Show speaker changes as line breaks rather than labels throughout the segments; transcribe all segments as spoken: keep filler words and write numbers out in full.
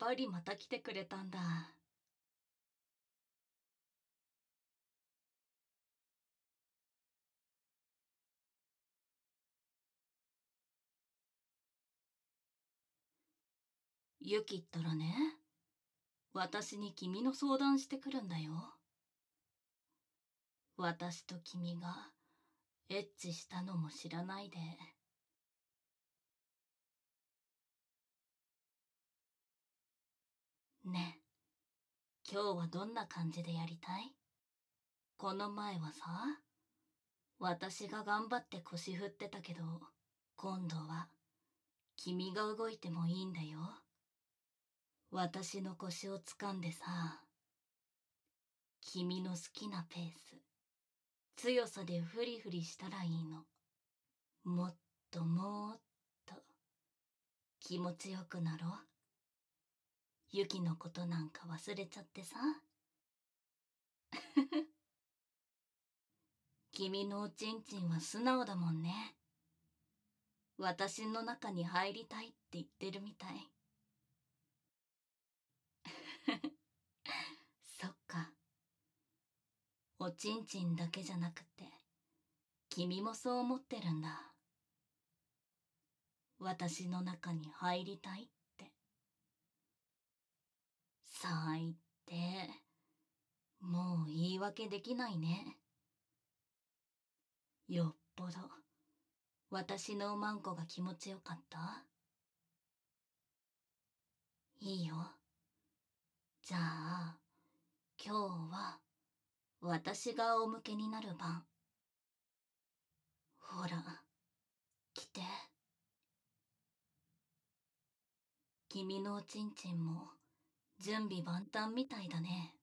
ぱりまた来てくれたんだ。ユキったらね、私に君の相談してくるんだよ。私と君がエッチしたのも知らないで。ね、今日はどんな感じでやりたい？この前はさ、私が頑張って腰振ってたけど、今度は君が動いてもいいんだよ。私の腰を掴んでさ、君の好きなペース、強さでフリフリしたらいいの。もっともっと気持ちよくなろう。ユキのことなんか忘れちゃってさ。君のおちんちんは素直だもんね。私の中に入りたいって言ってるみたい。そっか。おちんちんだけじゃなくて、君もそう思ってるんだ。私の中に入りたいって。最低。もう言い訳できないね。よっぽど私のおまんこが気持ちよかった？いいよ。じゃあ今日は私が仰向けになる番。ほら来て。君のおちんちんも準備万端みたいだね。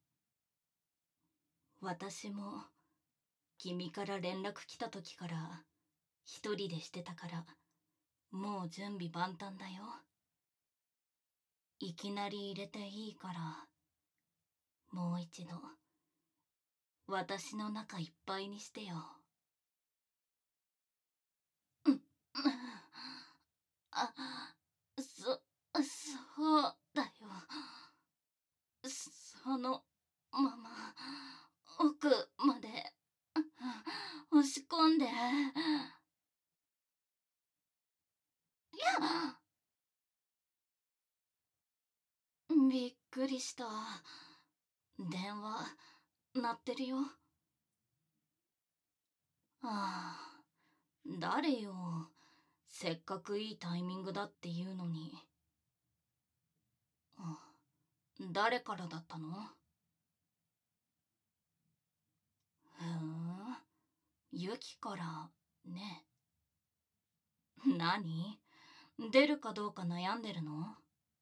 私も君から連絡来た時から一人でしてたから、もう準備万端だよ。いきなり入れていいから、もう一度私の中いっぱいにしてよ。うん、あ、そ、そうだよ。そのまま奥まで押し込んで。いや、びっくりした。電話鳴ってるよ。ああ、誰よ。せっかくいいタイミングだっていうのに。あ、誰からだったの？へえ、ユキからね。何？出るかどうか悩んでるの？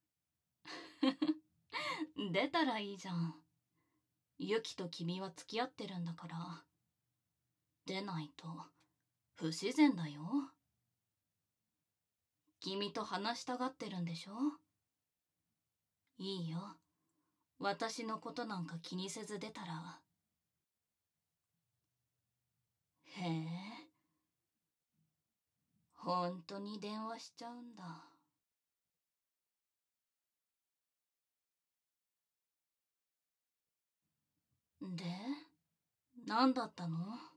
出たらいいじゃん。ユキと君は付き合ってるんだから。出ないと不自然だよ。君と話したがってるんでしょ？いいよ。私のことなんか気にせず出たら。へえ、本当に電話しちゃうんだ。で、何だったの？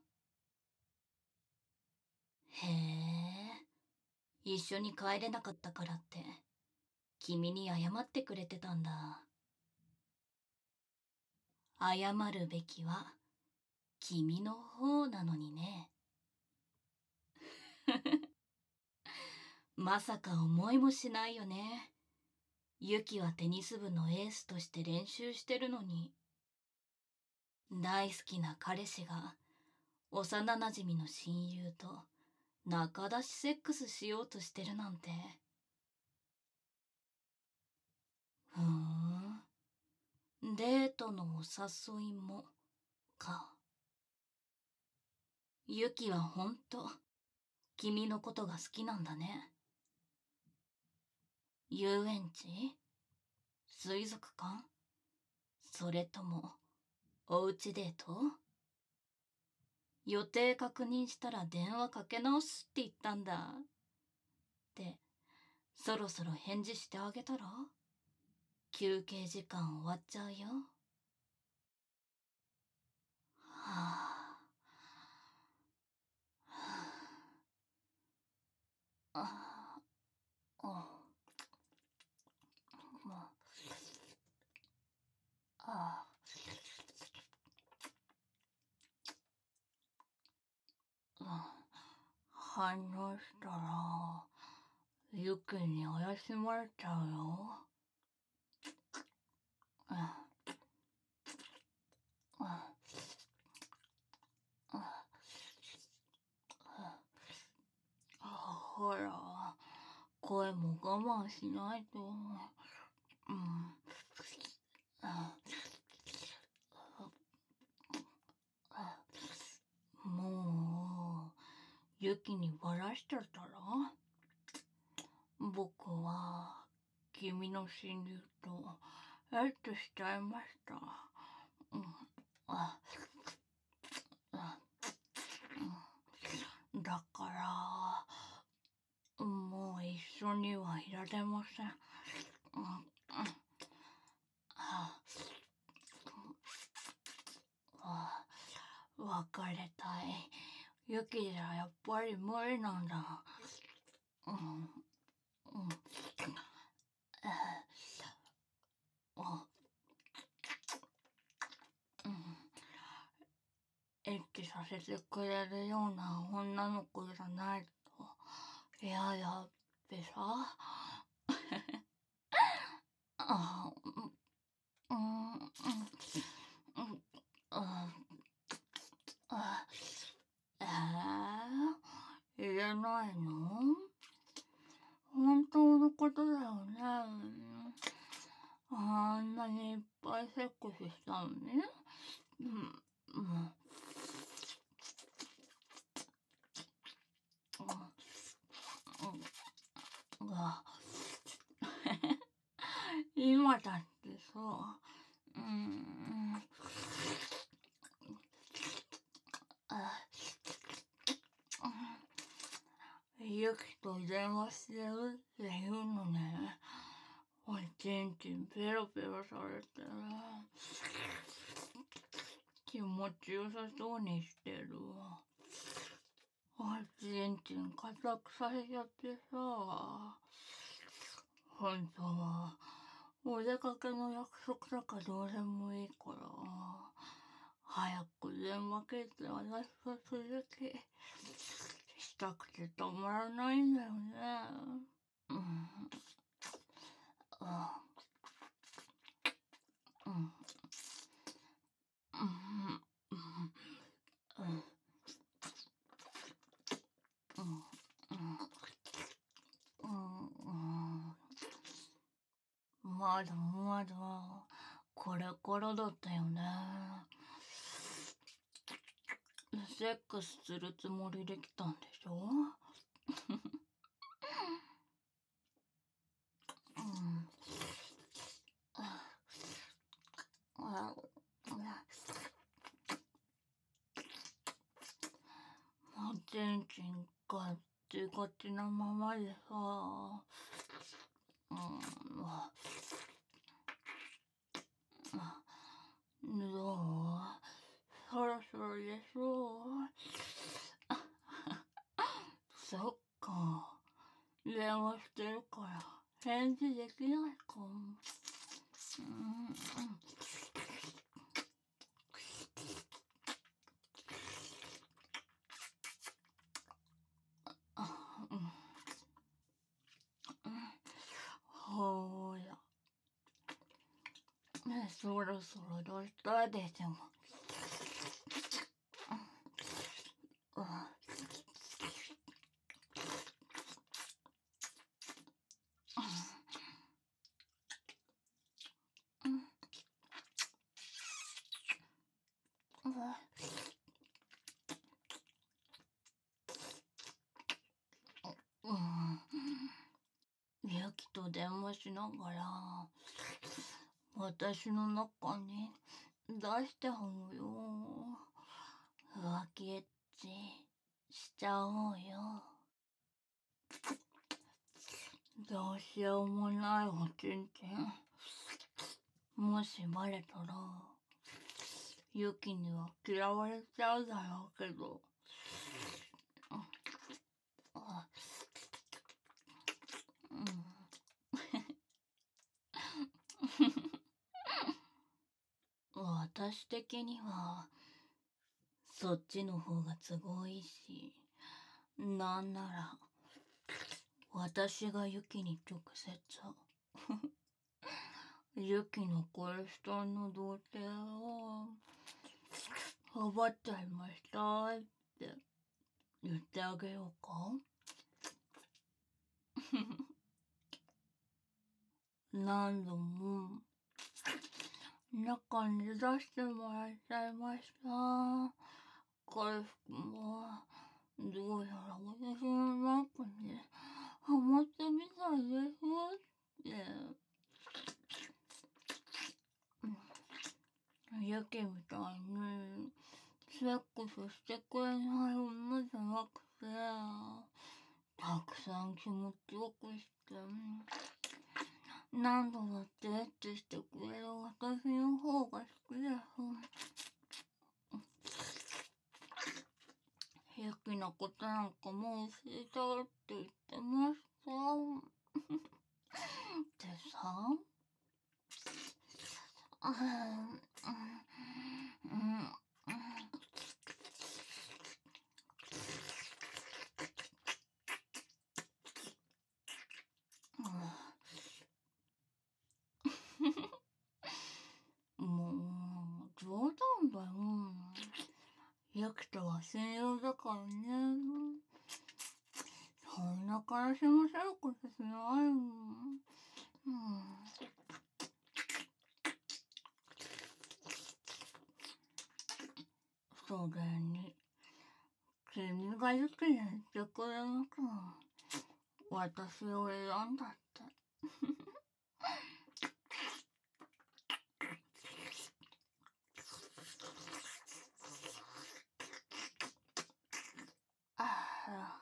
へえ、一緒に帰れなかったからって君に謝ってくれてたんだ。謝るべきは君の方なのにね。まさか思いもしないよね。ユキはテニス部のエースとして練習してるのに、大好きな彼氏が幼なじみの親友と仲出しセックスしようとしてるなんて。ふーん、デートのお誘いもか。ユキはほんと君のことが好きなんだね。遊園地？水族館？それともおうちデート？予定確認したら電話かけ直すって言ったんだ。で、そろそろ返事してあげたら？ 休憩時間終わっちゃうよ。はあ、はあ、あ、まあ、あ、反応したら、ユキに怪しまれちゃうよ。あ、あ、あ、あ、ほら、声も我慢しないと。うん。あ、あ、もう、ユキにバラしちゃったら僕は、君の親友と、エッチしちゃいました。うん。あ、あ、うん。だから、もう一緒にはいられません。うん。うん。あ、あ、別れたい。ユキじゃやっぱり無理なんだ。うん。うん。あ、うん。エッチさせてくれるような女の子じゃないと嫌やってさ。あ、うん、うん、うん、うん、あ、あ、えー、言えないの？本当のことだよね。あんなにいっぱいセックスしたのに。うん、うん、うん、が、今だってさ、うん、あ、ユキと電話してるって言うのね。おいちんちんペロペロされて気持ちよさそうにしてる。おいちんちん固くされちゃってさ。本当はお出かけの約束とかどうでもいいから早く電話切って私と続きしたくて止まらないんだよね。うん、あ、うん、うん、うん、うん、うん、うん、うん、まだまだこれからだったよね。セックスするつもりで来たんでしょ？うん。あ、おちんちんガッチガチなままでさ、うん、あ、どう？そろそろでしょう？そっか。電話してるから返事できないかも。うん、あ、うん、ほーら。ね、そろそろどうしたでしょう？うん、うん、うん、うん。ユキと電話しながら私の中に出してほうよ。浮気エッチしちゃおうよ。どうしようもないおちんちんもしバレたら、ユキには嫌われちゃうだろうけど。あ、うん。私的には、そっちの方が都合いいし、なんなら、私がユキに直接、ユキの殺したの童貞を、奪っちゃいましたって言ってあげようか。何度も中に出してもらっちゃいました。回復もどうやら私の中にハマってみたいですって。ユキみたいにセックスしてくれない女じゃなくて、たくさん気持ちよくして、何度だってエッチしてくれる私の方が好きです。ユキのことなんかもう教えたって言ってました。でさ、うん、うん、うん、もう、冗談だよ。ユキとは親友だからね。そんな悲しませることしないよ。うん。それに、君がユキに言ってくれなきゃ、私を選んだって。あ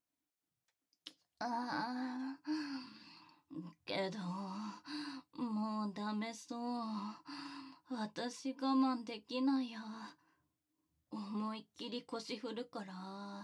あ、けど、もうダメそう。私我慢できないや。思いっきり腰振るから、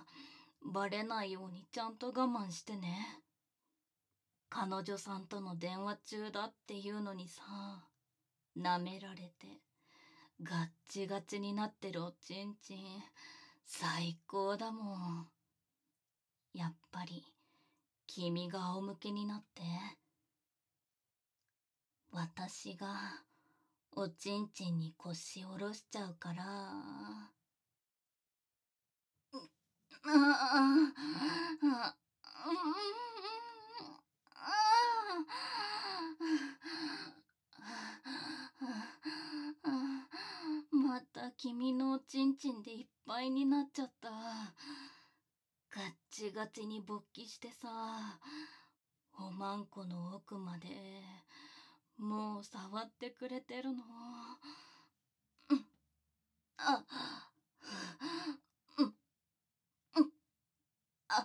バレないようにちゃんと我慢してね。彼女さんとの電話中だっていうのにさ、舐められて、ガッチガチになってるおちんちん、最高だもん。やっぱり、君が仰向けになって、私が、おちんちんに腰下ろしちゃうから、ああ、また君のおちんちんでいっぱいになっちゃった。ガッチガチに勃起してさ、おまんこの奥まで、もう触ってくれてるの。あ、うん、うん、あ、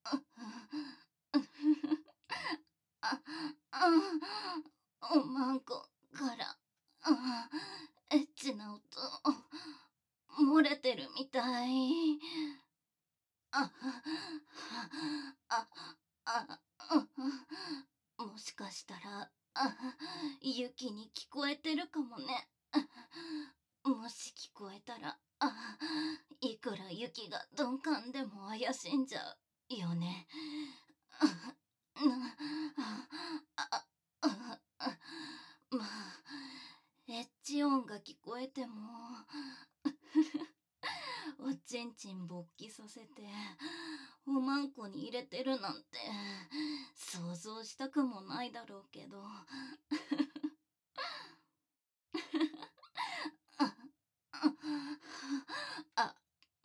あ、あ、おまんこから、エッチな音、漏れてるみたい。あ、あ、あ、もしかしたら、ユキに聞こえてるかもね。もし聞こえたら、いくらユキが鈍感でも怪しんじゃうよね。まあ、エッチ音が聞こえても、おちんちん勃起させて、おまんこに入れてるなんて、想像したくもないだろうけど。あ、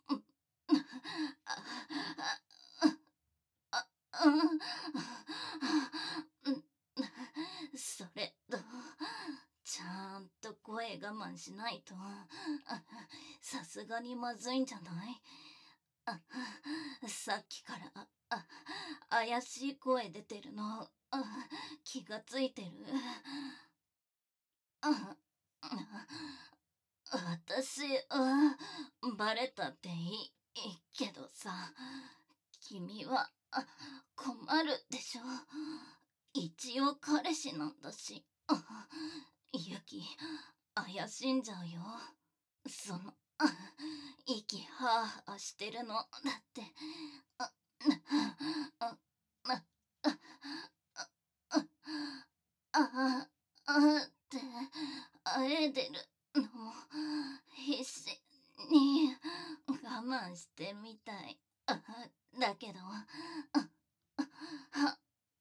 それと、ちゃんと声我慢しないと、さすがにまずいんじゃない？あ、さっきから、あ、怪しい声出てるの、気がついてる？ 私はバレたっていいいいけどさ、君はあ困るでしょ。一応彼氏なんだし。あユキ怪しんじゃうよ。そのあ息はあはあしてるのだってああああああってあえいでるのも必死に我慢してみたい。あだけどああ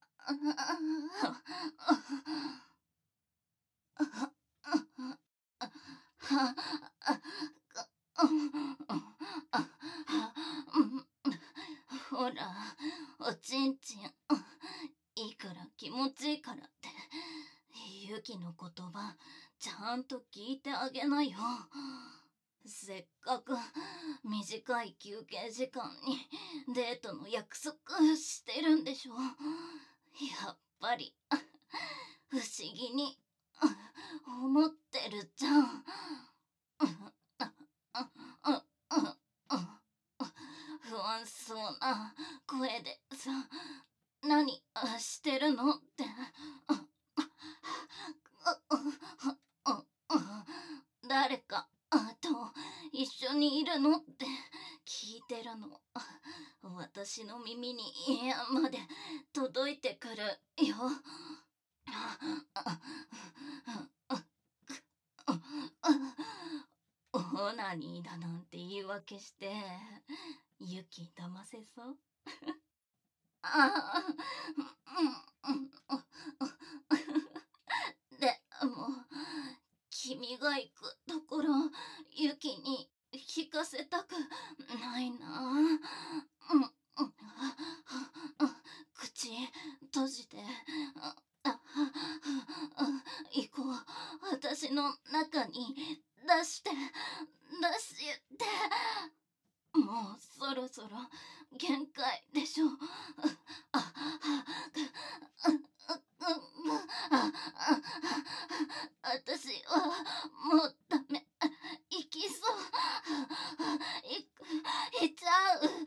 ほらおちんちんいくら気持ちいいからってユキの言葉ちゃんと聞いてあげなよ。せっかく短い休憩時間にデートの約束してるんでしょ。やっぱり不思議に思ってるじゃん。不安そうな声でさ、何してるのって誰かと一緒にいるのって聞いてるの。私の耳にまで届いてくるよ。オナニーだなんて言い訳してユキ騙せそう。あでも君が行くところユキに聞かせたくないな。口閉じて行こう。私の中に出して出してもうそろそろ限界でしょ。私はもうダメ。行きそう。行く行っちゃう。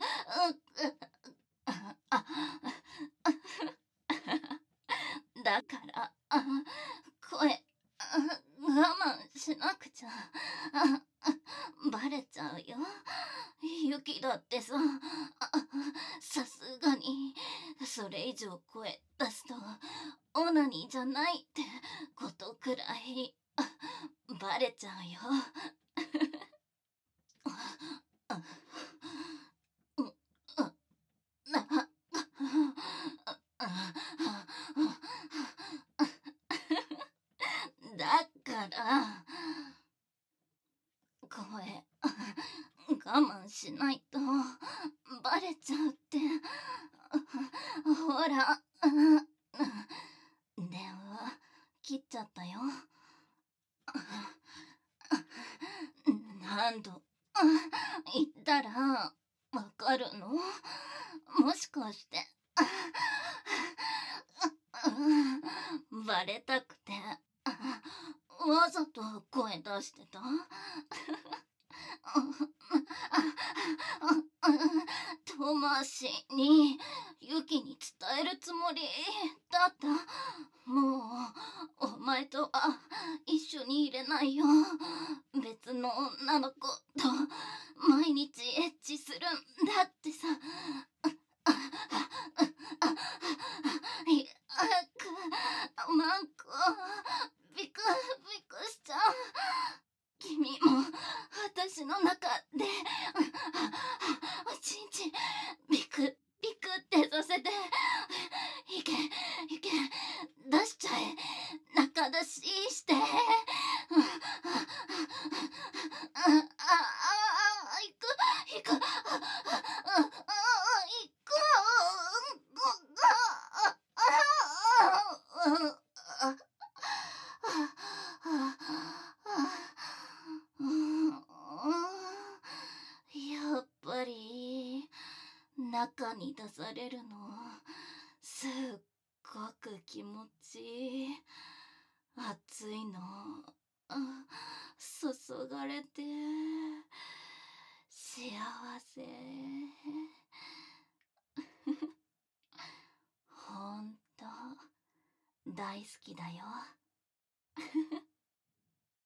だから声我慢しなくちゃバレちゃうよ。ユキだってさ、さすがにそれ以上声出すとオナニーじゃないってことくらいバレちゃうよ。だから声我慢しないとバレちゃうって。ほら電話切っちゃったよ。何度言ったらわかるの？もしかしてバレたくてわざと声出してた？遠回しにユキに伝えるつもりだった。もうお前とは一緒にいれないよ。別の女の子と毎日エッチするんだってさ。いあくマンコビクビクしちゃう。君も私の中でおちんちんビクビクってさせていけいけ出しちゃえ。中出ししてああああいくいくああいくやっぱり中に出されるのすっごく気持ちいい。 暑いの。あ、注がれて、幸せ。ほんと、大好きだよ。